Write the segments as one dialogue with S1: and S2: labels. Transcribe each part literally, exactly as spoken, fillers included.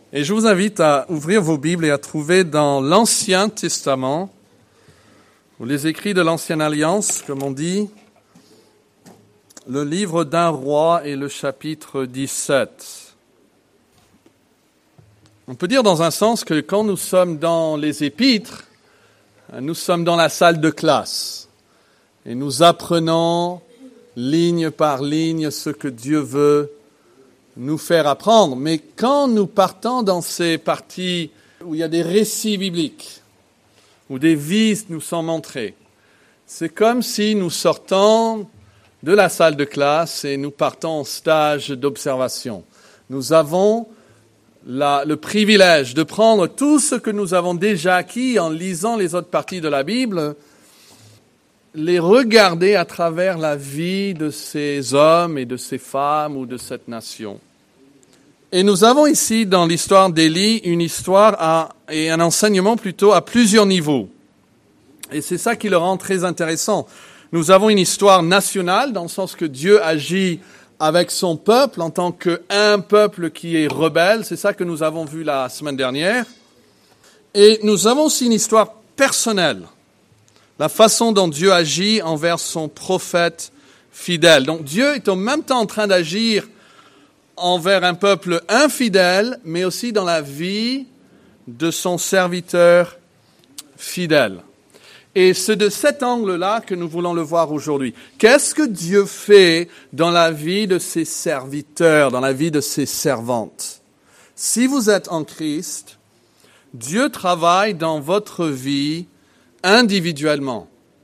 S1: Et je vous invite à ouvrir vos Bibles et à trouver dans l'Ancien Testament, ou les écrits de l'Ancienne Alliance, comme on dit, le livre d'un roi et le chapitre dix-sept. On peut dire dans un sens que quand nous sommes dans les épîtres, nous sommes dans la salle de classe et nous apprenons ligne par ligne ce que Dieu veut nous faire apprendre. Mais quand nous partons dans ces parties où il y a des récits bibliques, où des vies nous sont montrées, c'est comme si nous sortons de la salle de classe et nous partons en stage d'observation. Nous avons la, le privilège de prendre tout ce que nous avons déjà acquis en lisant les autres parties de la Bible, les regarder à travers la vie de ces hommes et de ces femmes ou de cette nation. Et nous avons ici, dans l'histoire d'Élie, une histoire à, et un enseignement plutôt à plusieurs niveaux. Et c'est ça qui le rend très intéressant. Nous avons une histoire nationale, dans le sens que Dieu agit avec son peuple en tant qu'un peuple qui est rebelle. C'est ça que nous avons vu la semaine dernière. Et nous avons aussi une histoire personnelle. La façon dont Dieu agit envers son prophète fidèle. Donc Dieu est en même temps en train d'agir envers un peuple infidèle, mais aussi dans la vie de son serviteur fidèle. Et c'est de cet angle-là que nous voulons le voir aujourd'hui. Qu'est-ce que Dieu fait dans la vie de ses serviteurs, dans la vie de ses servantes? Si vous êtes en Christ, Dieu travaille dans votre vie individuellement.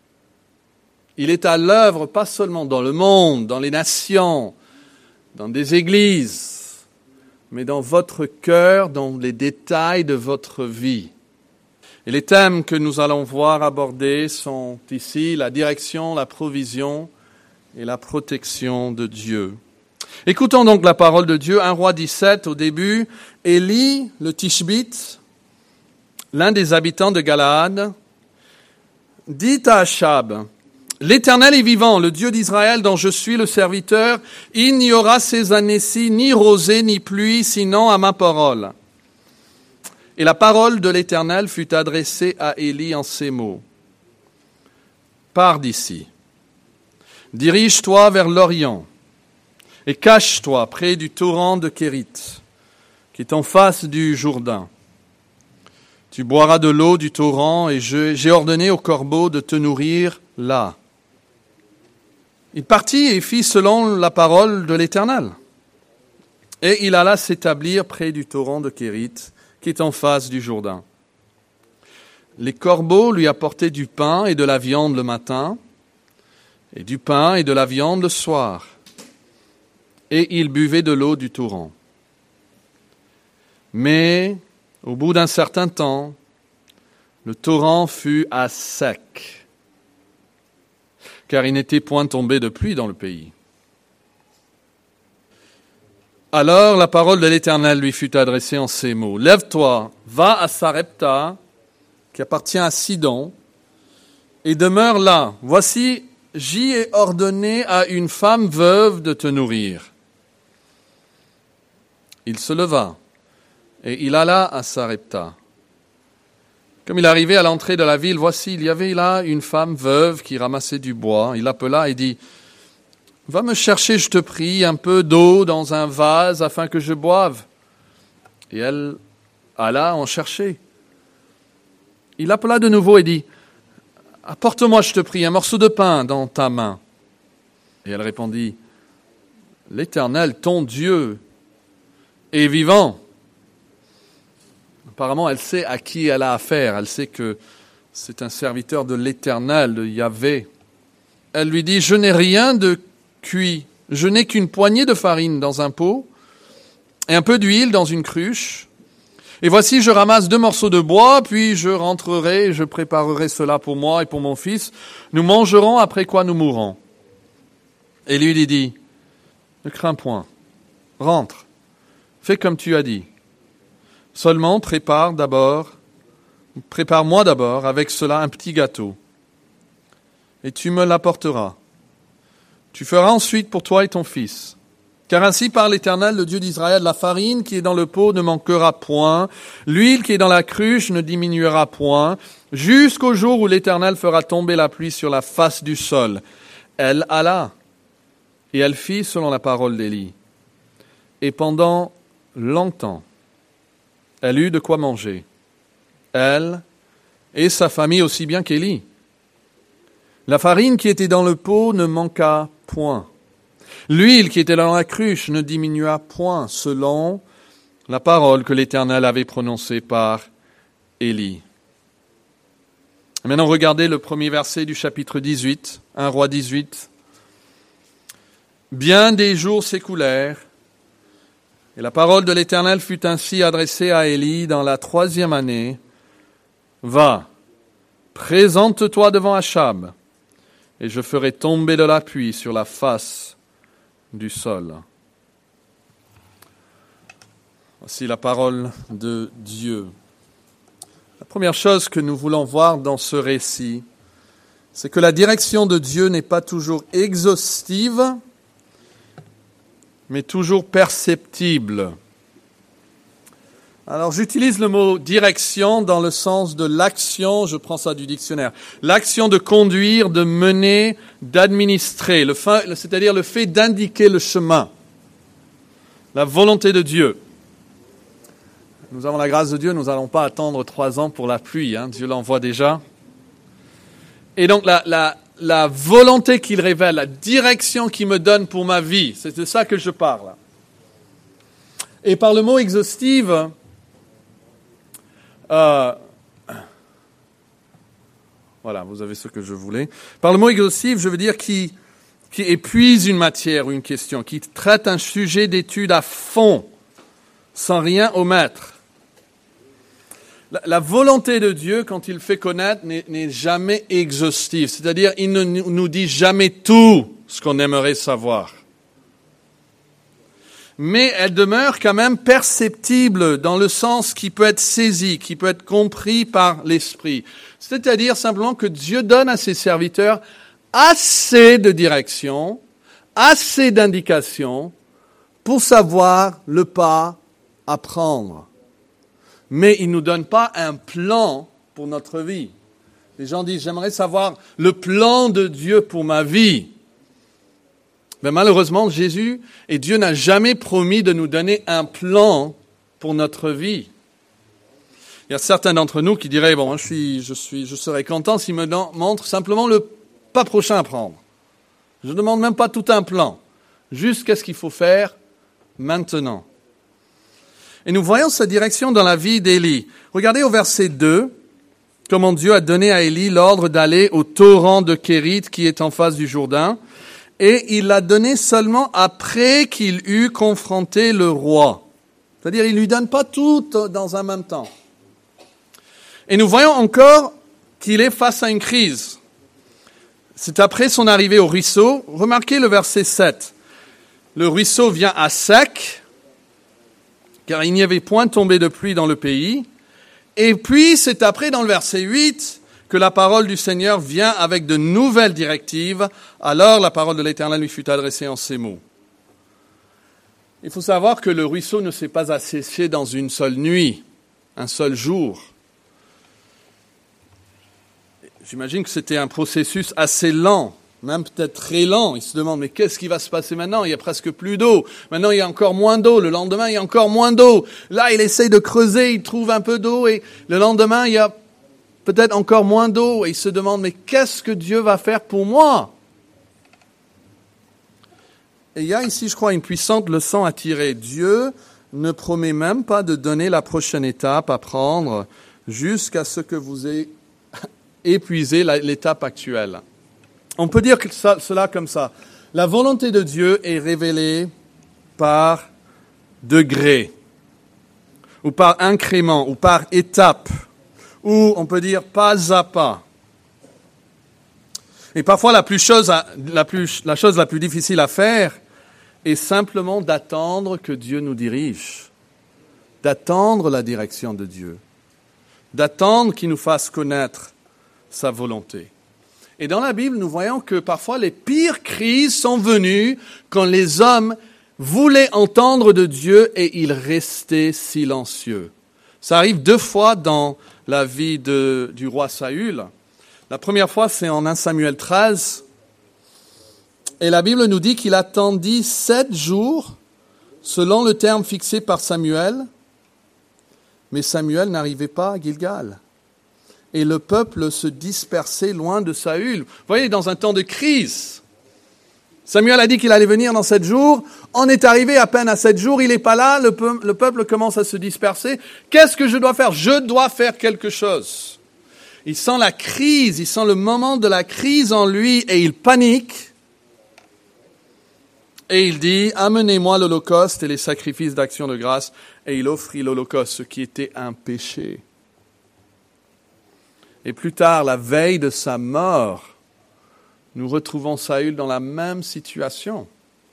S1: Il est à l'œuvre pas seulement dans le monde, dans les nations, dans des églises, mais dans votre cœur, dans les détails de votre vie. Et les thèmes que nous allons voir abordés sont ici la direction, la provision et la protection de Dieu. Écoutons donc la parole de Dieu, un roi dix-sept au début. Élie, le Tishbite, l'un des habitants de Galaad, dit à Achab: l'Éternel est vivant, le Dieu d'Israël dont je suis le serviteur. Il n'y aura ces années-ci ni rosée ni pluie, sinon à ma parole. Et la parole de l'Éternel fut adressée à Élie en ces mots: pars d'ici, dirige-toi vers l'Orient et cache-toi près du torrent de Kérit, qui est en face du Jourdain. Tu boiras de l'eau du torrent et je, j'ai ordonné aux corbeaux de te nourrir là. Il partit et fit selon la parole de l'Éternel. Et il alla s'établir près du torrent de Kérit, qui est en face du Jourdain. Les corbeaux lui apportaient du pain et de la viande le matin, et du pain et de la viande le soir. Et il buvait de l'eau du torrent. Mais, au bout d'un certain temps, le torrent fut à sec, car il n'était point tombé de pluie dans le pays. Alors la parole de l'Éternel lui fut adressée en ces mots: lève-toi, va à Sarepta, qui appartient à Sidon, et demeure là. Voici, j'y ai ordonné à une femme veuve de te nourrir. Il se leva, et il alla à Sarepta. Comme il arrivait à l'entrée de la ville, voici, il y avait là une femme veuve qui ramassait du bois. Il l'appela et dit: va me chercher, je te prie, un peu d'eau dans un vase afin que je boive. Et elle alla en chercher. Il l'appela de nouveau et dit: apporte-moi, je te prie, un morceau de pain dans ta main. Et elle répondit: l'Éternel, ton Dieu, est vivant. Apparemment, elle sait à qui elle a affaire. Elle sait que c'est un serviteur de l'Éternel, de Yahvé. Elle lui dit: je n'ai rien de cuit. Je n'ai qu'une poignée de farine dans un pot et un peu d'huile dans une cruche. Et voici, je ramasse deux morceaux de bois, puis je rentrerai et je préparerai cela pour moi et pour mon fils. Nous mangerons, après quoi nous mourrons. Et lui, il dit: ne crains point. Rentre. Fais comme tu as dit. Seulement, prépare d'abord, prépare-moi d'abord avec cela un petit gâteau, et tu me l'apporteras. Tu feras ensuite pour toi et ton fils Car ainsi parle l'Éternel, le Dieu d'Israël, la farine qui est dans le pot ne manquera point, l'huile qui est dans la cruche ne diminuera point, jusqu'au jour où l'Éternel fera tomber la pluie sur la face du sol. Elle alla, et elle fit selon la parole d'Élie. Et pendant longtemps, elle eut de quoi manger, elle et sa famille aussi bien qu'Élie. La farine qui était dans le pot ne manqua point. L'huile qui était dans la cruche ne diminua point, selon la parole que l'Éternel avait prononcée par Élie. Maintenant, regardez le premier verset du chapitre dix-huit, un roi dix-huit. Bien des jours s'écoulèrent, et la parole de l'Éternel fut ainsi adressée à Élie dans la troisième année. Va, présente-toi devant Achab, et je ferai tomber de la pluie sur la face du sol. Voici la parole de Dieu. La première chose que nous voulons voir dans ce récit, c'est que la direction de Dieu n'est pas toujours exhaustive, mais toujours perceptible. Alors j'utilise le mot direction dans le sens de l'action, je prends ça du dictionnaire, l'action de conduire, de mener, d'administrer, le fait, c'est-à-dire le fait d'indiquer le chemin, la volonté de Dieu. Nous avons la grâce de Dieu, nous n'allons pas attendre trois ans pour la pluie, hein, Dieu l'envoie déjà. Et donc la, la, la volonté qu'il révèle, la direction qu'il me donne pour ma vie, c'est de ça que je parle. Et par le mot exhaustive, Euh, voilà, vous avez ce que je voulais. Par le mot exhaustif, je veux dire qui, qui épuise une matière ou une question, qui traite un sujet d'étude à fond, sans rien omettre. La, la volonté de Dieu, quand il fait connaître, n'est, n'est jamais exhaustive. C'est-à-dire, il ne nous dit jamais tout ce qu'on aimerait savoir. Mais elle demeure quand même perceptible dans le sens qui peut être saisi, qui peut être compris par l'esprit. C'est-à-dire simplement que Dieu donne à ses serviteurs assez de direction, assez d'indications pour savoir le pas à prendre. Mais il ne nous donne pas un plan pour notre vie. Les gens disent, j'aimerais savoir le plan de Dieu pour ma vie. Mais malheureusement, Jésus et Dieu n'a jamais promis de nous donner un plan pour notre vie. Il y a certains d'entre nous qui diraient, bon, je suis, je suis, je serais content s'il me montre simplement le pas prochain à prendre. Je ne demande même pas tout un plan. Juste qu'est-ce qu'il faut faire maintenant. Et nous voyons sa direction dans la vie d'Élie. Regardez au verset deux, comment Dieu a donné à Élie l'ordre d'aller au torrent de Kérit qui est en face du Jourdain. Et il l'a donné seulement après qu'il eut confronté le roi. C'est-à-dire, il ne lui donne pas tout dans un même temps. Et nous voyons encore qu'il est face à une crise. C'est après son arrivée au ruisseau. Remarquez le verset sept. Le ruisseau vient à sec, car il n'y avait point tombé de pluie dans le pays. Et puis, c'est après, dans le verset huit, que la parole du Seigneur vient avec de nouvelles directives. Alors la parole de l'Éternel lui fut adressée en ces mots. Il faut savoir que le ruisseau ne s'est pas asséché dans une seule nuit, un seul jour. J'imagine que c'était un processus assez lent, même peut-être très lent. Il se demande, mais qu'est-ce qui va se passer maintenant? Il y a presque plus d'eau. Maintenant, il y a encore moins d'eau. Le lendemain, il y a encore moins d'eau. Là, il essaye de creuser, il trouve un peu d'eau. Et le lendemain, il y a peut-être encore moins d'eau, et il se demande, mais qu'est-ce que Dieu va faire pour moi? Et il y a ici, je crois, une puissante leçon à tirer. Dieu ne promet même pas de donner la prochaine étape à prendre jusqu'à ce que vous ayez épuisé l'étape actuelle. On peut dire que ça, cela comme ça. La volonté de Dieu est révélée par degrés, ou par incrément, ou par étape, ou on peut dire pas à pas. Et parfois la, plus chose à, la, plus, la chose la plus difficile à faire est simplement d'attendre que Dieu nous dirige, d'attendre la direction de Dieu, d'attendre qu'il nous fasse connaître sa volonté. Et dans la Bible, nous voyons que parfois les pires crises sont venues quand les hommes voulait entendre de Dieu et il restait silencieux. Ça arrive deux fois dans la vie de, du roi Saül. La première fois, c'est en premier Samuel treize. Et la Bible nous dit qu'il attendit sept jours, selon le terme fixé par Samuel. Mais Samuel n'arrivait pas à Gilgal. Et le peuple se dispersait loin de Saül. Vous voyez, dans un temps de crise, Samuel a dit qu'il allait venir dans sept jours. On est arrivé à peine à sept jours, il n'est pas là, le, peu, le peuple commence à se disperser. Qu'est-ce que je dois faire? Je dois faire quelque chose. Il sent la crise, il sent le moment de la crise en lui et il panique. Et il dit, amenez-moi l'holocauste et les sacrifices d'action de grâce. Et il offrit l'holocauste, ce qui était un péché. Et plus tard, la veille de sa mort, nous retrouvons Saül dans la même situation.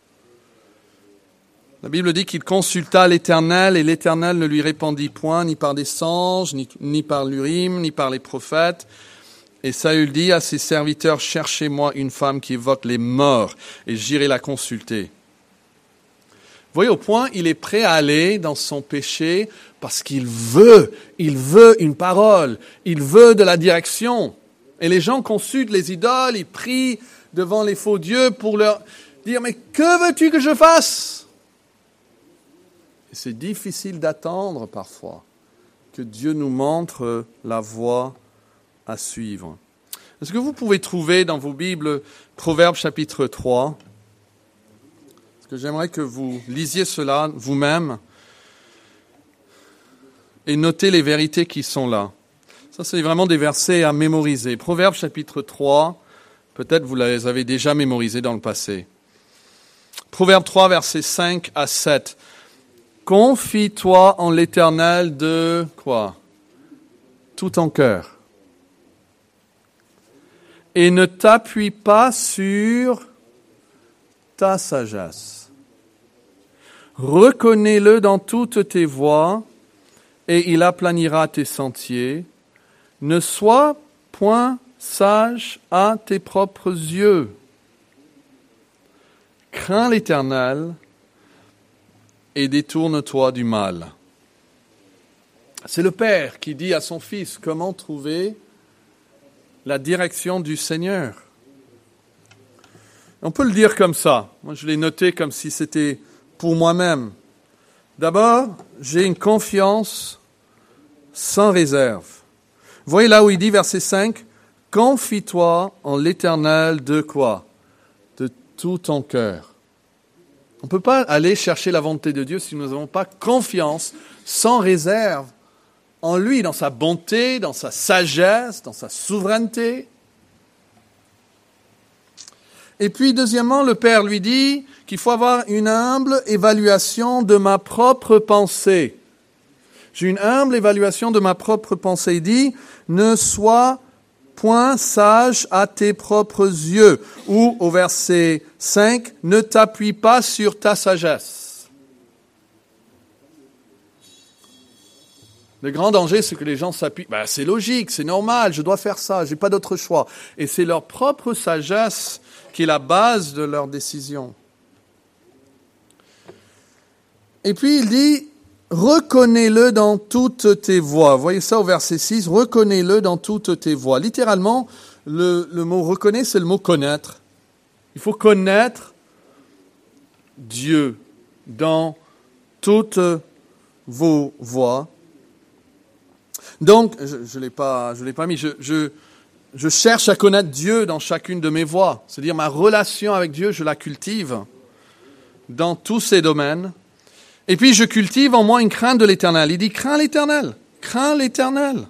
S1: La Bible dit qu'il consulta l'Éternel et l'Éternel ne lui répondit point, ni par des songes, ni, ni par l'Urim, ni par les prophètes. Et Saül dit à ses serviteurs, cherchez-moi une femme qui évoque les morts et j'irai la consulter. Vous voyez, au point, il est prêt à aller dans son péché parce qu'il veut, il veut une parole, il veut de la direction. Et les gens consultent les idoles, ils prient devant les faux dieux pour leur dire, mais que veux-tu que je fasse? Et c'est difficile d'attendre parfois que Dieu nous montre la voie à suivre. Est-ce que vous pouvez trouver dans vos Bibles Proverbes chapitre trois? Parce que j'aimerais que vous lisiez cela vous-même et notez les vérités qui sont là. Ça, c'est vraiment des versets à mémoriser. Proverbes chapitre trois, peut-être vous les avez déjà mémorisés dans le passé. Proverbes trois, versets cinq à sept. Confie-toi en l'Éternel de quoi? Tout ton cœur. Et ne t'appuie pas sur ta sagesse. Reconnais-le dans toutes tes voies, et il aplanira tes sentiers. Ne sois point sage à tes propres yeux. Crains l'Éternel et détourne-toi du mal. C'est le Père qui dit à son Fils comment trouver la direction du Seigneur. On peut le dire comme ça. Moi, je l'ai noté comme si c'était pour moi-même. D'abord, j'ai une confiance sans réserve. Vous voyez là où il dit, verset cinq, « Confie-toi en l'Éternel de quoi? De tout ton cœur. » On ne peut pas aller chercher la volonté de Dieu si nous n'avons pas confiance, sans réserve, en lui, dans sa bonté, dans sa sagesse, dans sa souveraineté. Et puis, deuxièmement, le Père lui dit qu'il faut avoir une humble évaluation de ma propre pensée. J'ai une humble évaluation de ma propre pensée. Il dit, ne sois point sage à tes propres yeux. Ou au verset cinq, ne t'appuie pas sur ta sagesse. Le grand danger, c'est que les gens s'appuient. Ben, c'est logique, c'est normal, je dois faire ça, j'ai pas d'autre choix. Et c'est leur propre sagesse qui est la base de leur décision. Et puis il dit, reconnais-le dans toutes tes voies. Vous voyez ça au verset six, reconnais-le dans toutes tes voies. Littéralement, le, le mot reconnaître, c'est le mot connaître. Il faut connaître Dieu dans toutes vos voies. Donc, je ne l'ai pas, je l'ai pas mis, je, je, je cherche à connaître Dieu dans chacune de mes voies. C'est-à-dire ma relation avec Dieu, je la cultive dans tous ces domaines. Et puis, je cultive en moi une crainte de l'Éternel. Il dit, crains l'Éternel, crains l'Éternel.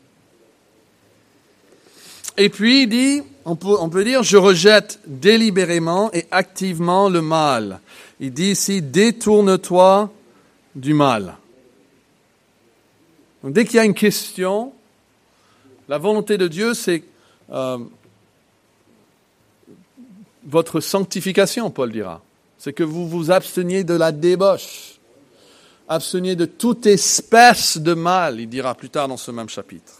S1: Et puis, il dit, on peut, on peut dire, je rejette délibérément et activement le mal. Il dit ici, détourne-toi du mal. Donc, dès qu'il y a une question, la volonté de Dieu, c'est euh, votre sanctification, Paul dira. C'est que vous vous absteniez de la débauche. Absteniez de toute espèce de mal, il dira plus tard dans ce même chapitre.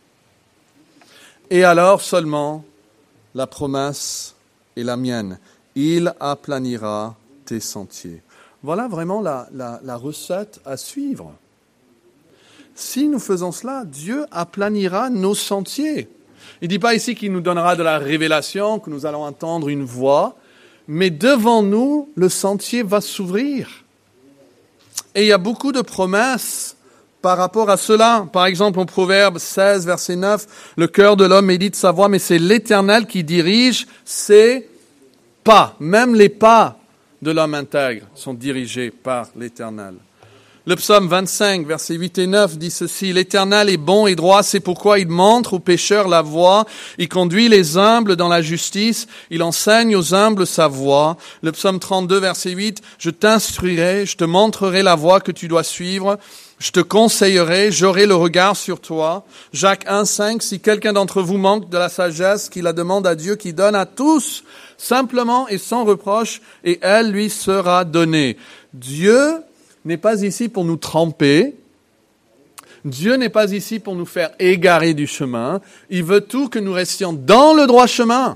S1: Et alors seulement, la promesse est la mienne. Il aplanira tes sentiers. Voilà vraiment la, la, la recette à suivre. Si nous faisons cela, Dieu aplanira nos sentiers. Il ne dit pas ici qu'il nous donnera de la révélation, que nous allons entendre une voix, mais devant nous, le sentier va s'ouvrir. Et il y a beaucoup de promesses par rapport à cela. Par exemple, en Proverbe seize, verset neuf, le cœur de l'homme médite sa voie, mais c'est l'Éternel qui dirige ses pas. Même les pas de l'homme intègre sont dirigés par l'Éternel. Le psaume vingt-cinq, versets huit et neuf dit ceci, « L'Éternel est bon et droit, c'est pourquoi il montre aux pécheurs la voie, il conduit les humbles dans la justice, il enseigne aux humbles sa voie. » Le psaume trente-deux, verset huit, « Je t'instruirai, je te montrerai la voie que tu dois suivre, je te conseillerai, j'aurai le regard sur toi. » Jacques un, cinq, « Si quelqu'un d'entre vous manque de la sagesse, qu'il la demande à Dieu qui donne à tous, simplement et sans reproche, et elle lui sera donnée. » Dieu n'est pas ici pour nous tremper. Dieu n'est pas ici pour nous faire égarer du chemin. Il veut tout que nous restions dans le droit chemin.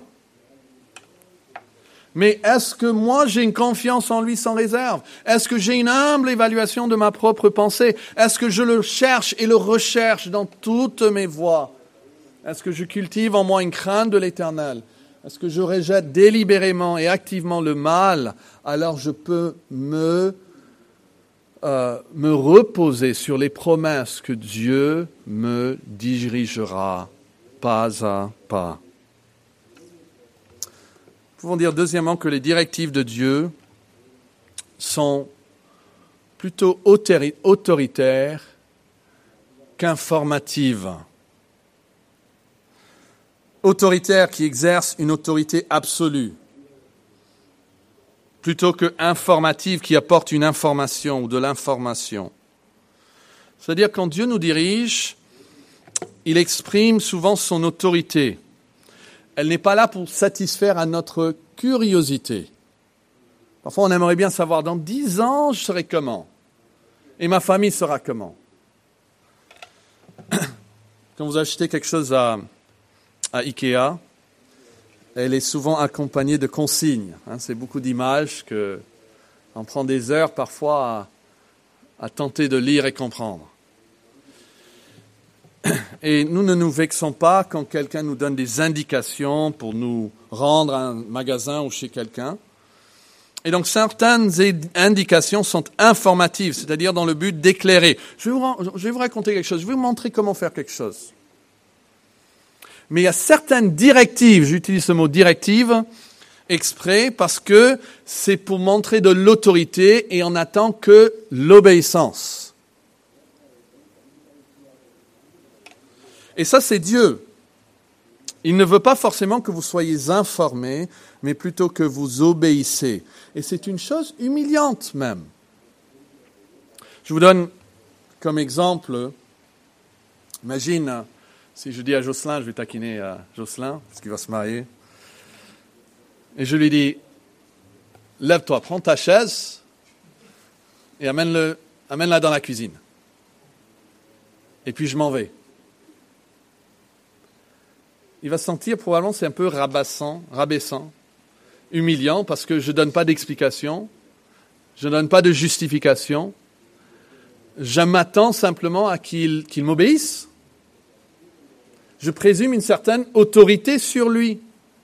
S1: Mais est-ce que moi j'ai une confiance en lui sans réserve? Est-ce que j'ai une humble évaluation de ma propre pensée? Est-ce que je le cherche et le recherche dans toutes mes voies? Est-ce que je cultive en moi une crainte de l'Éternel? Est-ce que je rejette délibérément et activement le mal? Alors je peux me Euh, me reposer sur les promesses que Dieu me dirigera pas à pas. Nous pouvons dire deuxièmement que les directives de Dieu sont plutôt autori- autoritaires qu'informatives. Autoritaires qui exercent une autorité absolue, plutôt que informative qui apporte une information ou de l'information. C'est-à-dire quand Dieu nous dirige, il exprime souvent son autorité. Elle n'est pas là pour satisfaire à notre curiosité. Parfois on aimerait bien savoir, dans dix ans, je serai comment? Et ma famille sera comment? Quand vous achetez quelque chose à, à Ikea, elle est souvent accompagnée de consignes. Hein, c'est beaucoup d'images que on prend des heures parfois à, à tenter de lire et comprendre. Et nous ne nous vexons pas quand quelqu'un nous donne des indications pour nous rendre à un magasin ou chez quelqu'un. Et donc certaines indications sont informatives, c'est-à-dire dans le but d'éclairer. Je vais vous, je vais vous raconter quelque chose, je vais vous montrer comment faire quelque chose. Mais il y a certaines directives, j'utilise ce mot directive exprès parce que c'est pour montrer de l'autorité et on n'attend que l'obéissance. Et ça, c'est Dieu. Il ne veut pas forcément que vous soyez informés, mais plutôt que vous obéissez. Et c'est une chose humiliante même. Je vous donne comme exemple, imagine... Si je dis à Jocelyn, je vais taquiner à Jocelyn, parce qu'il va se marier, et je lui dis, lève-toi, prends ta chaise et amène-le, amène-la dans la cuisine. Et puis je m'en vais. Il va se sentir probablement, c'est un peu rabaissant, rabaissant, humiliant, parce que je ne donne pas d'explication, je ne donne pas de justification, je m'attends simplement à qu'il, qu'il m'obéisse. Je présume une certaine autorité sur lui.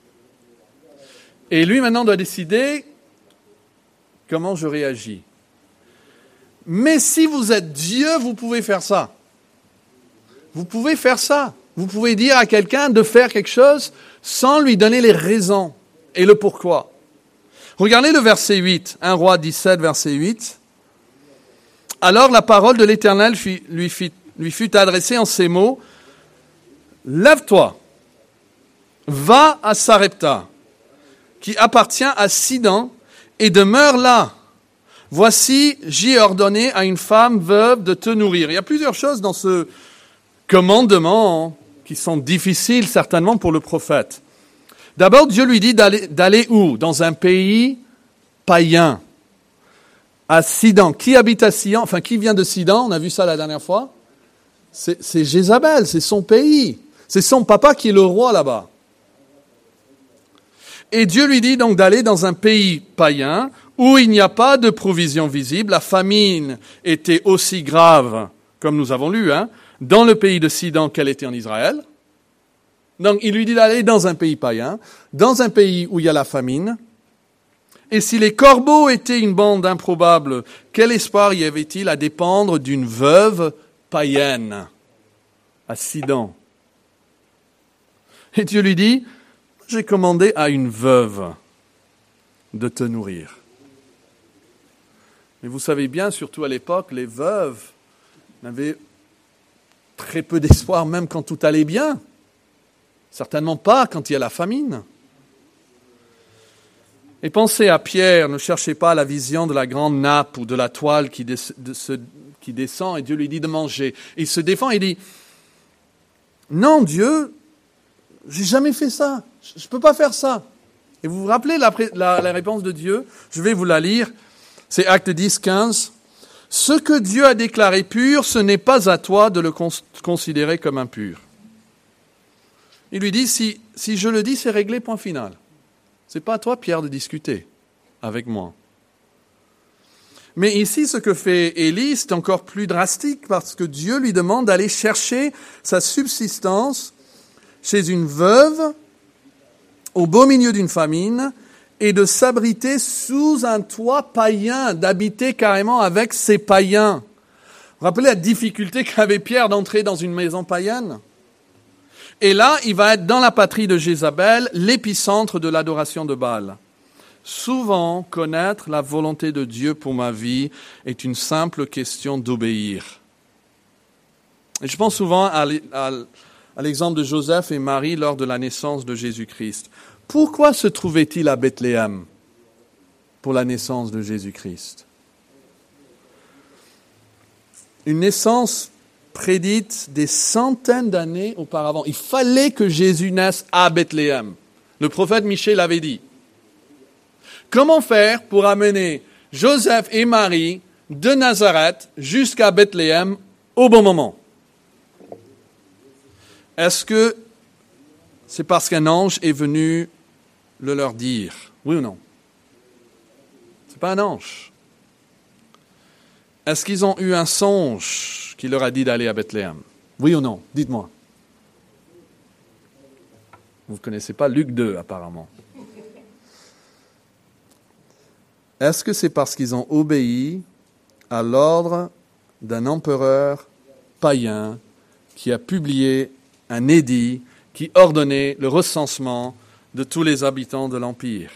S1: Et lui, maintenant, doit décider comment je réagis. Mais si vous êtes Dieu, vous pouvez faire ça. Vous pouvez faire ça. Vous pouvez dire à quelqu'un de faire quelque chose sans lui donner les raisons et le pourquoi. Regardez le verset huit, un roi dix-sept, verset huit. « Alors la parole de l'Éternel fut, lui, fut, lui fut adressée en ces mots. « Lève-toi, va à Sarepta, qui appartient à Sidon, et demeure là. Voici, j'y ai ordonné à une femme veuve de te nourrir. » Il y a plusieurs choses dans ce commandement qui sont difficiles certainement pour le prophète. D'abord, Dieu lui dit d'aller, d'aller où? Dans un pays païen, à Sidon. Qui habite à Sidon? Enfin, qui vient de Sidon? On a vu ça la dernière fois. C'est, c'est Jézabel, c'est son pays. C'est son papa qui est le roi là-bas. Et Dieu lui dit donc d'aller dans un pays païen où il n'y a pas de provision visible. La famine était aussi grave, comme nous avons lu, hein, dans le pays de Sidon qu'elle était en Israël. Donc il lui dit d'aller dans un pays païen, dans un pays où il y a la famine. Et si les corbeaux étaient une bande improbable, quel espoir y avait-il à dépendre d'une veuve païenne à Sidon? Et Dieu lui dit, j'ai commandé à une veuve de te nourrir. Mais vous savez bien, surtout à l'époque, les veuves n'avaient très peu d'espoir, même quand tout allait bien. Certainement pas quand il y a la famine. Et pensez à Pierre, ne cherchez pas la vision de la grande nappe ou de la toile qui, des, de ce, qui descend et Dieu lui dit de manger. Il se défend et dit, non Dieu, j'ai jamais fait ça, je ne peux pas faire ça. Et vous vous rappelez la, la, la réponse de Dieu? Je vais vous la lire, c'est Actes dix, quinze. Ce que Dieu a déclaré pur, ce n'est pas à toi de le cons- considérer comme impur. Il lui dit, si, si je le dis, c'est réglé, point final. Ce n'est pas à toi, Pierre, de discuter avec moi. Mais ici, ce que fait Élie, c'est encore plus drastique parce que Dieu lui demande d'aller chercher sa subsistance chez une veuve, au beau milieu d'une famine, et de s'abriter sous un toit païen, d'habiter carrément avec ces païens. Vous vous rappelez la difficulté qu'avait Pierre d'entrer dans une maison païenne? Et là, il va être dans la patrie de Jézabel, l'épicentre de l'adoration de Baal. Souvent, connaître la volonté de Dieu pour ma vie est une simple question d'obéir. Et je pense souvent à l'exemple de Joseph et Marie lors de la naissance de Jésus-Christ. Pourquoi se trouvait-il à Bethléem pour la naissance de Jésus-Christ? Une naissance prédite des centaines d'années auparavant. Il fallait que Jésus naisse à Bethléem. Le prophète Michée l'avait dit. Comment faire pour amener Joseph et Marie de Nazareth jusqu'à Bethléem au bon moment? Est-ce que c'est parce qu'un ange est venu le leur dire? Oui ou non? C'est pas un ange. Est-ce qu'ils ont eu un songe qui leur a dit d'aller à Bethléem? Oui ou non? Dites-moi. Vous ne connaissez pas Luc deux, apparemment. Est-ce que c'est parce qu'ils ont obéi à l'ordre d'un empereur païen qui a publié un édit qui ordonnait le recensement de tous les habitants de l'Empire?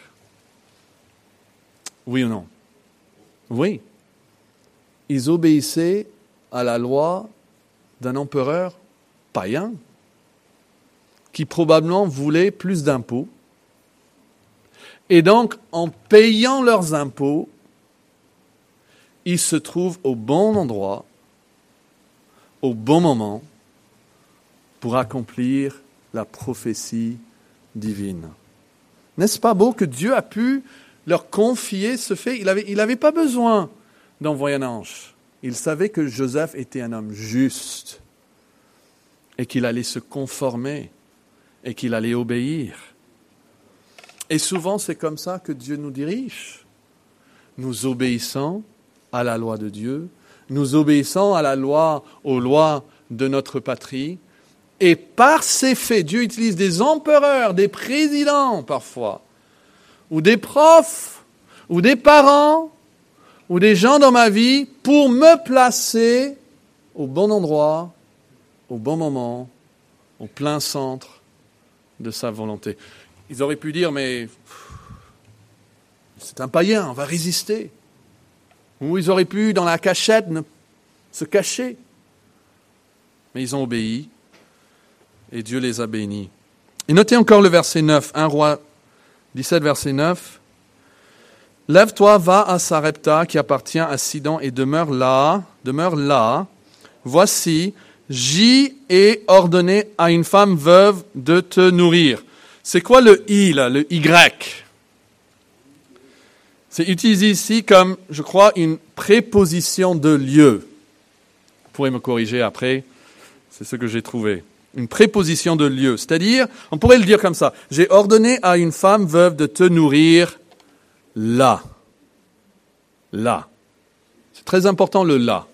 S1: Oui ou non? Oui. Ils obéissaient à la loi d'un empereur païen qui probablement voulait plus d'impôts. Et donc, en payant leurs impôts, ils se trouvent au bon endroit, au bon moment, pour accomplir la prophétie divine. N'est-ce pas beau que Dieu a pu leur confier ce fait? Il n'avait il avait pas besoin d'envoyer un ange. Il savait que Joseph était un homme juste et qu'il allait se conformer et qu'il allait obéir. Et souvent, c'est comme ça que Dieu nous dirige. Nous obéissons à la loi de Dieu, nous obéissons à la loi, aux lois de notre patrie, et par ces faits, Dieu utilise des empereurs, des présidents parfois, ou des profs, ou des parents, ou des gens dans ma vie pour me placer au bon endroit, au bon moment, au plein centre de sa volonté. Ils auraient pu dire, mais c'est un païen, on va résister. Ou ils auraient pu, dans la cachette, se cacher. Mais ils ont obéi et Dieu les a bénis. Et notez encore le verset neuf, un Roi dix-sept, verset neuf. « Lève-toi, va à Sarepta qui appartient à Sidon et demeure là, demeure là. Voici, j'y ai ordonné à une femme veuve de te nourrir. » C'est quoi le « i » là, le « y » ? C'est utilisé ici comme, je crois, une préposition de lieu. Vous pourrez me corriger après, c'est ce que j'ai trouvé. Une préposition de lieu, c'est-à-dire, on pourrait le dire comme ça, j'ai ordonné à une femme veuve de te nourrir là. là. C'est très important le là.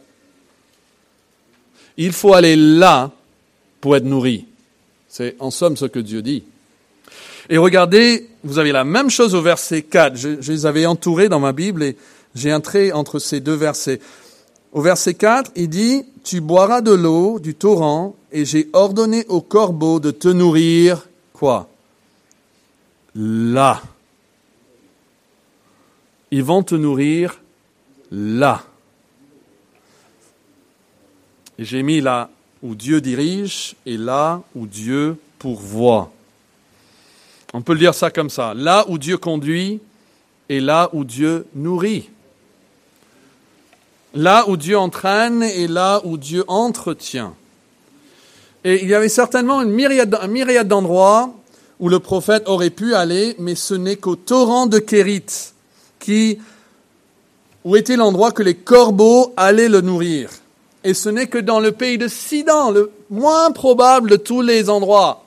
S1: Il faut aller là pour être nourri. C'est en somme ce que Dieu dit. Et regardez, vous avez la même chose au verset quatre. Je, je les avais entourés dans ma Bible et j'ai un trait entre ces deux versets. Au verset quatre, il dit « Tu boiras de l'eau du torrent et j'ai ordonné aux corbeaux de te nourrir. » Quoi ? Là. Ils vont te nourrir là. Et j'ai mis là où Dieu dirige et là où Dieu pourvoit. On peut le dire ça comme ça. Là où Dieu conduit et là où Dieu nourrit. Là où Dieu entraîne et là où Dieu entretient. Et il y avait certainement une myriade, un myriade d'endroits où le prophète aurait pu aller, mais ce n'est qu'au torrent de Kérit, qui, où était l'endroit que les corbeaux allaient le nourrir. Et ce n'est que dans le pays de Sidon, le moins probable de tous les endroits.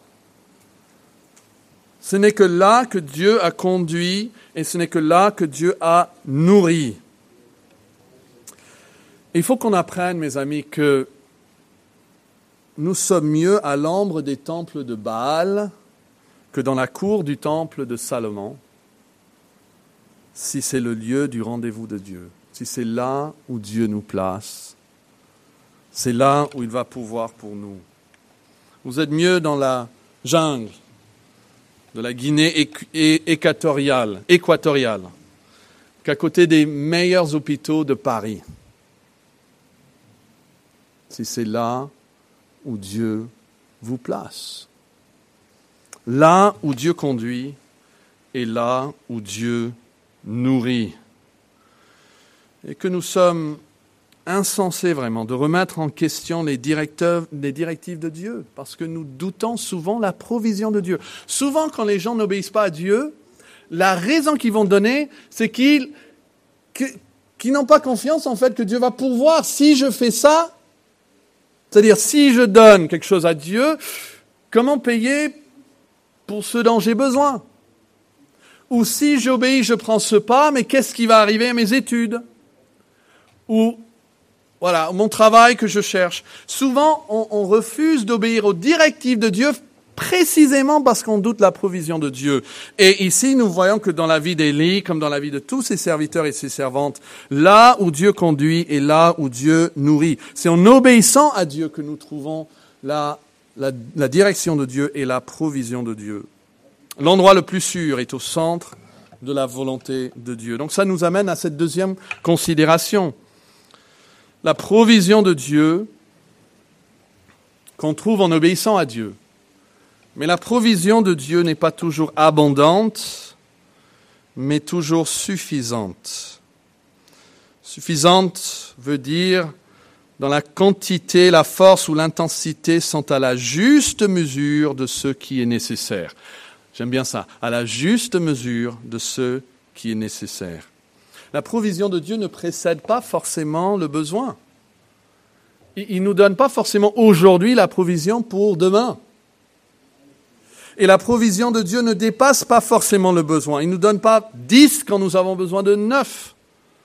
S1: Ce n'est que là que Dieu a conduit et ce n'est que là que Dieu a nourri. Il faut qu'on apprenne, mes amis, que nous sommes mieux à l'ombre des temples de Baal que dans la cour du temple de Salomon, si c'est le lieu du rendez-vous de Dieu, si c'est là où Dieu nous place, c'est là où il va pouvoir pour nous. Vous êtes mieux dans la jungle de la Guinée équatoriale, équatoriale qu'à côté des meilleurs hôpitaux de Paris. Si c'est là où Dieu vous place. Là où Dieu conduit et là où Dieu nourrit. Et que nous sommes insensés vraiment de remettre en question les, les directives de Dieu, parce que nous doutons souvent la provision de Dieu. Souvent, quand les gens n'obéissent pas à Dieu, la raison qu'ils vont donner, c'est qu'ils, qu'ils n'ont pas confiance en fait que Dieu va pourvoir. Si je fais ça, c'est-à-dire si je donne quelque chose à Dieu, comment payer pour ce dont j'ai besoin? Ou si j'obéis, je prends ce pas, mais qu'est-ce qui va arriver à mes études? Ou voilà, mon travail que je cherche. Souvent, on, on refuse d'obéir aux directives de Dieu précisément parce qu'on doute la provision de Dieu. Et ici, nous voyons que dans la vie d'Élie, comme dans la vie de tous ses serviteurs et ses servantes, là où Dieu conduit et là où Dieu nourrit. C'est en obéissant à Dieu que nous trouvons la, la, la direction de Dieu et la provision de Dieu. L'endroit le plus sûr est au centre de la volonté de Dieu. Donc ça nous amène à cette deuxième considération. La provision de Dieu qu'on trouve en obéissant à Dieu. Mais la provision de Dieu n'est pas toujours abondante, mais toujours suffisante. Suffisante veut dire dans la quantité, la force ou l'intensité sont à la juste mesure de ce qui est nécessaire. J'aime bien ça, à la juste mesure de ce qui est nécessaire. La provision de Dieu ne précède pas forcément le besoin. Il ne nous donne pas forcément aujourd'hui la provision pour demain. Et la provision de Dieu ne dépasse pas forcément le besoin. Il ne nous donne pas dix quand nous avons besoin de neuf.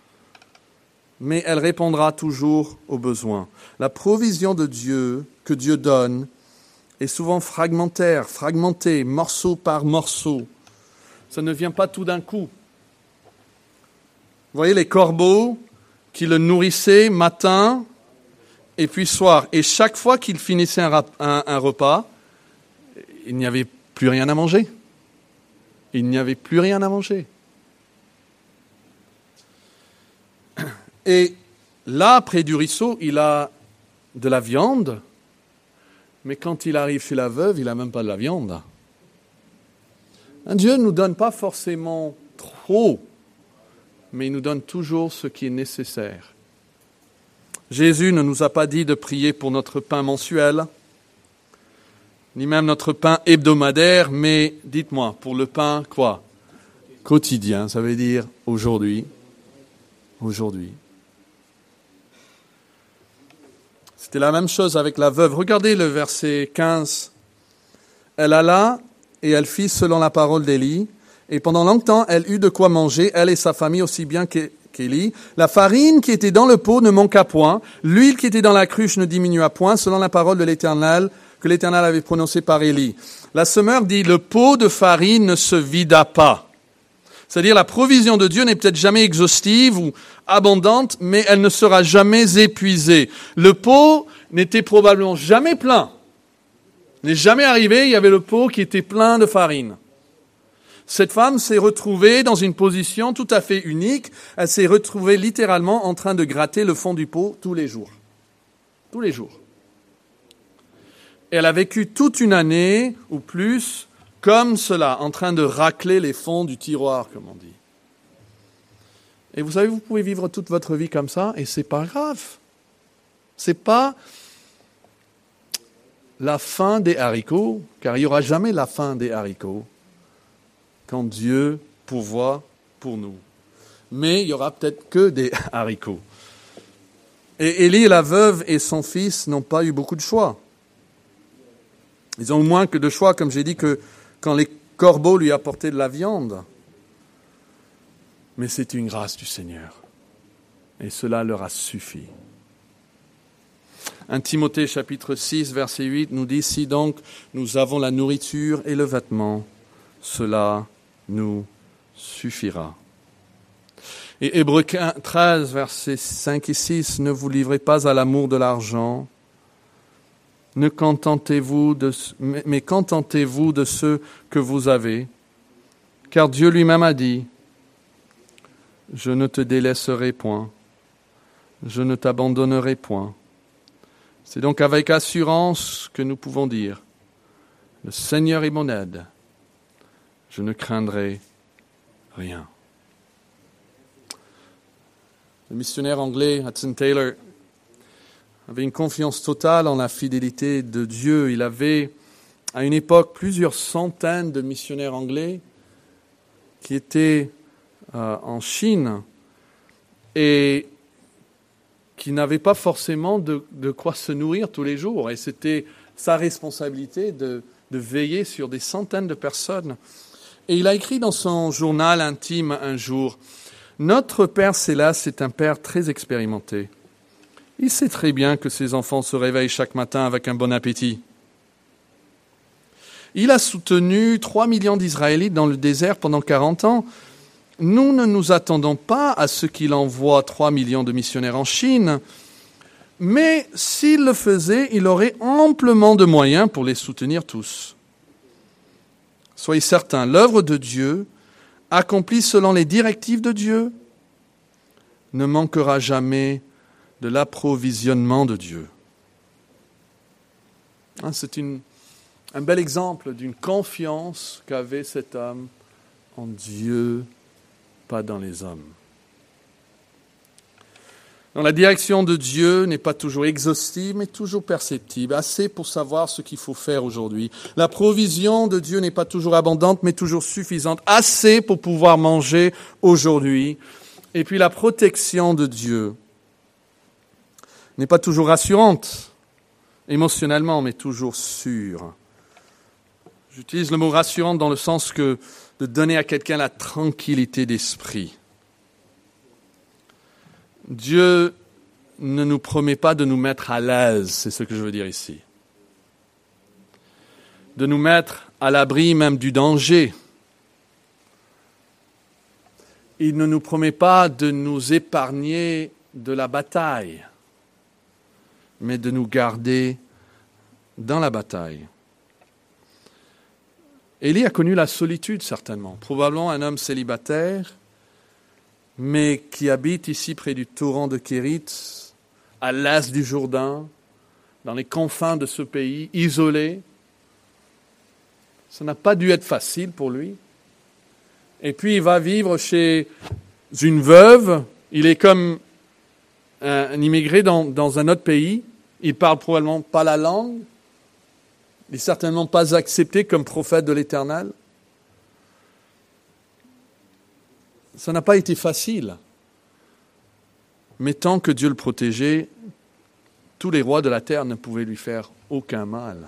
S1: Mais elle répondra toujours aux besoins. La provision de Dieu que Dieu donne est souvent fragmentaire, fragmentée, morceau par morceau. Ça ne vient pas tout d'un coup. Vous voyez les corbeaux qui le nourrissaient matin et puis soir. Et chaque fois qu'il finissait un, un, un repas, il n'y avait plus rien à manger. Il n'y avait plus rien à manger. Et là, près du ruisseau, il a de la viande, mais quand il arrive chez la veuve, il n'a même pas de la viande. Dieu ne nous donne pas forcément trop, mais il nous donne toujours ce qui est nécessaire. Jésus ne nous a pas dit de prier pour notre pain mensuel, ni même notre pain hebdomadaire, mais dites-moi, pour le pain, quoi? Quotidien, ça veut dire aujourd'hui. Aujourd'hui. C'était la même chose avec la veuve. Regardez le verset quinze. Elle alla et elle fit selon la parole d'Élie, et pendant longtemps elle eut de quoi manger, elle et sa famille, aussi bien qu'Élie. La farine qui était dans le pot ne manqua point, l'huile qui était dans la cruche ne diminua point, selon la parole de l'Éternel que l'Éternel avait prononcée par Élie. La semeur dit, le pot de farine ne se vida pas. C'est-à-dire la provision de Dieu n'est peut-être jamais exhaustive ou abondante, mais elle ne sera jamais épuisée. Le pot n'était probablement jamais plein. Il n'est jamais arrivé, il y avait le pot qui était plein de farine. Cette femme s'est retrouvée dans une position tout à fait unique. Elle s'est retrouvée littéralement en train de gratter le fond du pot tous les jours. Tous les jours. Et elle a vécu toute une année ou plus comme cela, en train de racler les fonds du tiroir, comme on dit. Et vous savez, vous pouvez vivre toute votre vie comme ça, et c'est pas grave. C'est pas la fin des haricots, car il n'y aura jamais la fin des haricots quand Dieu pourvoit pour nous. Mais il n'y aura peut-être que des haricots. Et Élie, la veuve, et son fils n'ont pas eu beaucoup de choix. Ils ont moins que de choix, comme j'ai dit, que quand les corbeaux lui apportaient de la viande. Mais c'est une grâce du Seigneur. Et cela leur a suffi. un Timothée chapitre six, verset huit nous dit, « Si donc nous avons la nourriture et le vêtement, cela nous suffira. » Et Hébreux treize, versets cinq et six, « Ne vous livrez pas à l'amour de l'argent, ne contentez-vous de, mais contentez-vous de ce que vous avez, car Dieu lui-même a dit, « Je ne te délaisserai point, je ne t'abandonnerai point. » C'est donc avec assurance que nous pouvons dire, « Le Seigneur est mon aide, je ne craindrai rien. » Le missionnaire anglais Hudson Taylor avait une confiance totale en la fidélité de Dieu. Il avait, à une époque, plusieurs centaines de missionnaires anglais qui étaient euh, en Chine et qui n'avaient pas forcément de, de quoi se nourrir tous les jours. Et c'était sa responsabilité de, de veiller sur des centaines de personnes. Et il a écrit dans son journal intime un jour, « Notre Père Céleste est un Père très expérimenté. Il sait très bien que ses enfants se réveillent chaque matin avec un bon appétit. Il a soutenu trois millions d'Israélites dans le désert pendant quarante ans. Nous ne nous attendons pas à ce qu'il envoie trois millions de missionnaires en Chine, mais s'il le faisait, il aurait amplement de moyens pour les soutenir tous. Soyez certains, l'œuvre de Dieu, accomplie selon les directives de Dieu, ne manquera jamais de l'approvisionnement de Dieu. » C'est une, un bel exemple d'une confiance qu'avait cet homme en Dieu, pas dans les hommes. Donc, la direction de Dieu n'est pas toujours exhaustive, mais toujours perceptible, assez pour savoir ce qu'il faut faire aujourd'hui. La provision de Dieu n'est pas toujours abondante, mais toujours suffisante, assez pour pouvoir manger aujourd'hui. Et puis la protection de Dieu n'est pas toujours rassurante, émotionnellement, mais toujours sûre. J'utilise le mot rassurante dans le sens que de donner à quelqu'un la tranquillité d'esprit. Dieu ne nous promet pas de nous mettre à l'aise, c'est ce que je veux dire ici. De nous mettre à l'abri même du danger. Il ne nous promet pas de nous épargner de la bataille, mais de nous garder dans la bataille. Élie a connu la solitude, certainement. Probablement un homme célibataire, mais qui habite ici près du torrent de Kérit, à l'est du Jourdain, dans les confins de ce pays, isolé. Ça n'a pas dû être facile pour lui. Et puis il va vivre chez une veuve. Il est comme un immigré dans, dans un autre pays. Il parle probablement pas la langue. Il n'est certainement pas accepté comme prophète de l'Éternel. Ça n'a pas été facile. Mais tant que Dieu le protégeait, tous les rois de la terre ne pouvaient lui faire aucun mal.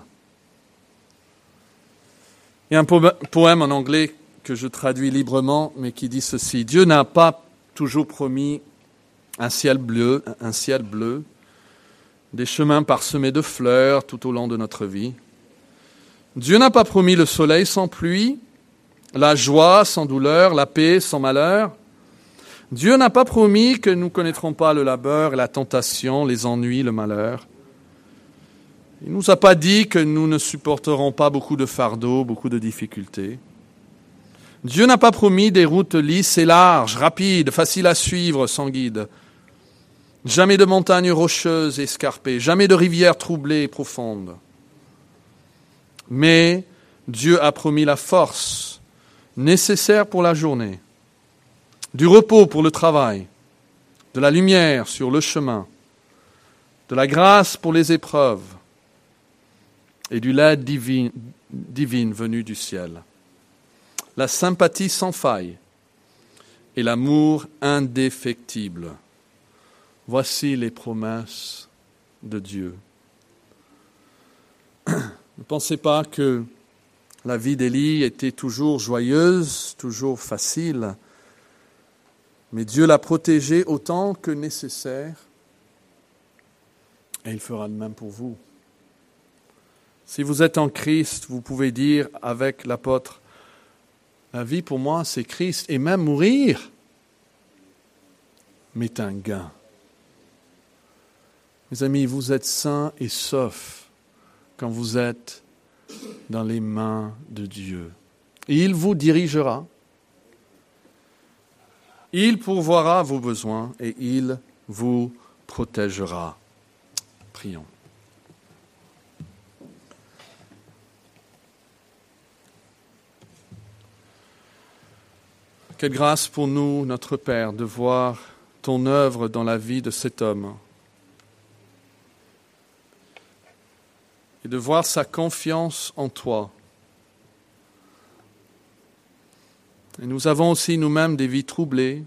S1: Il y a un poème en anglais que je traduis librement, mais qui dit ceci. Dieu n'a pas toujours promis un ciel bleu, un ciel bleu, des chemins parsemés de fleurs tout au long de notre vie. Dieu n'a pas promis le soleil sans pluie, la joie sans douleur, la paix sans malheur. Dieu n'a pas promis que nous ne connaîtrons pas le labeur, la tentation, les ennuis, le malheur. Il ne nous a pas dit que nous ne supporterons pas beaucoup de fardeaux, beaucoup de difficultés. Dieu n'a pas promis des routes lisses et larges, rapides, faciles à suivre, sans guide. Jamais de montagnes rocheuses et escarpées, jamais de rivières troublées et profondes. Mais Dieu a promis la force nécessaire pour la journée, du repos pour le travail, de la lumière sur le chemin, de la grâce pour les épreuves et du l'aide divine, divine venue du ciel. La sympathie sans faille et l'amour indéfectible. Voici les promesses de Dieu. Ne pensez pas que la vie d'Élie était toujours joyeuse, toujours facile, mais Dieu l'a protégé autant que nécessaire, et il fera de même pour vous. Si vous êtes en Christ, vous pouvez dire avec l'apôtre, la vie pour moi c'est Christ, et même mourir m'est un gain. Mes amis, vous êtes sains et saufs quand vous êtes dans les mains de Dieu. Et il vous dirigera, il pourvoira vos besoins et il vous protégera. Prions. Quelle grâce pour nous, notre Père, de voir ton œuvre dans la vie de cet homme et de voir sa confiance en toi. Et nous avons aussi nous-mêmes des vies troublées.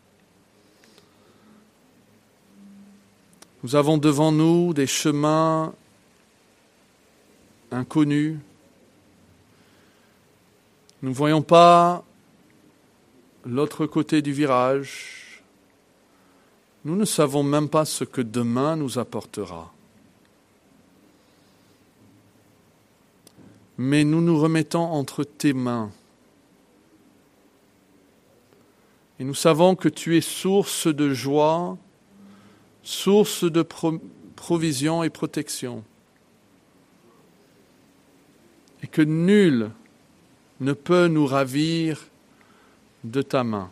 S1: Nous avons devant nous des chemins inconnus. Nous ne voyons pas l'autre côté du virage. Nous ne savons même pas ce que demain nous apportera. Mais nous nous remettons entre tes mains. Et nous savons que tu es source de joie, source de pro- provision et protection. Et que nul ne peut nous ravir de ta main.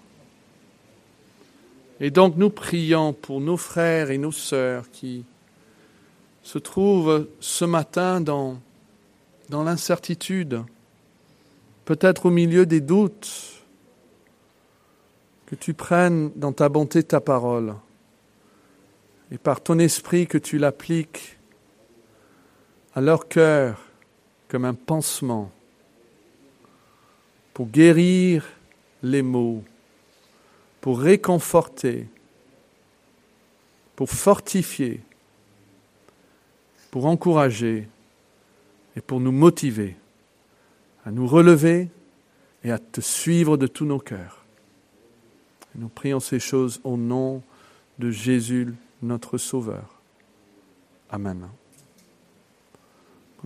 S1: Et donc nous prions pour nos frères et nos sœurs qui se trouvent ce matin dans, dans l'incertitude, peut-être au milieu des doutes, que tu prennes dans ta bonté ta parole et par ton esprit que tu l'appliques à leur cœur comme un pansement pour guérir les maux, pour réconforter, pour fortifier, pour encourager et pour nous motiver à nous relever et à te suivre de tous nos cœurs. Nous prions ces choses au nom de Jésus, notre Sauveur. Amen.